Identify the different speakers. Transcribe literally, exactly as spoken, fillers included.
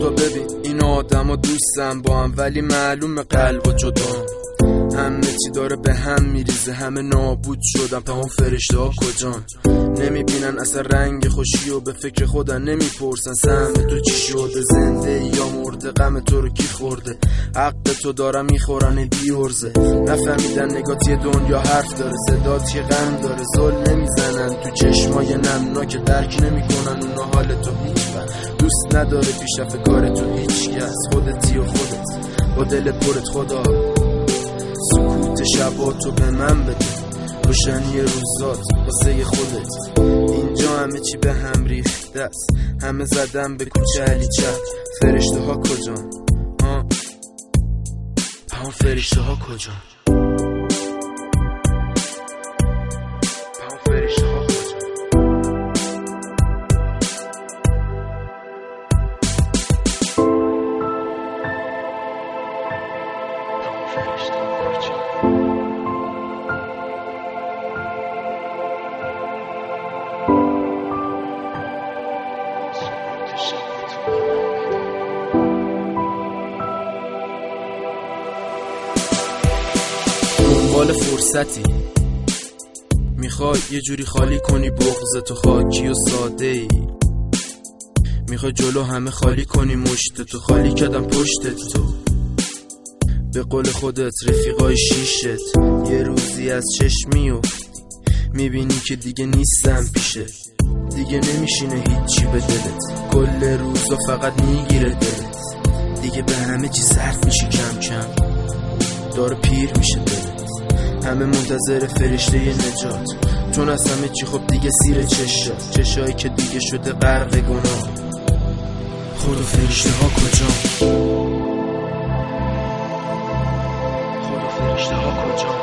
Speaker 1: خدا ببین این آدم ها دوستن با هم ولی معلوم قلب و جدا همه چی داره به هم میریزه، همه نابود شدن. تا اون فرشته ها کجان؟ نمیبینن اصلا رنگ خوشی و به فکر خودن نمیپرسن سهم تو چی شده، زنده یا مرده، غم تو رو کی خورده، حق تو دارم میخورن بیورزه. نفهمیدن نگاتی دنیا حرف داره، صدات یه غم داره، زل نمیزنن تو چشمای نمناک، درک نمیکنن اونا حال تو هیچ وقت دوست نداره، پیشرفت کار تو هیچ کس، خودتی و خودت با دل پرت. خدا سکوت شباتو به من بده، روشنی روزات واسه خودت. اینجا همه چی به هم ریخته است، همه زدن به کوچه علی چپ. فرشته ها کجان؟ ها پاون فرشته ها کجان؟ پاون فرشته ها کجان؟ دنبال فرصتی میخوای یه جوری خالی کنی بغض تو، خاکی و ساده ای میخوای جلو همه خالی کنی مشت تو، خالی کردم پشت تو. به قول خودت رفیقای شیشت یه روزی از چشم میفتی، میبینی که دیگه نیستم پیشت، دیگه نمیشینه هیچی به دلت، کل روزا فقط میگیره دلت، دیگه به همه چی صرف میشی کم کم، داره پیر میشه دلت. همه منتظر فرشته نجات، چون از همه چی خب دیگه سیر چشات، چشایی که دیگه شده غرق گناه. خدا فرشته ها کجا؟ خدا فرشته ها کجا؟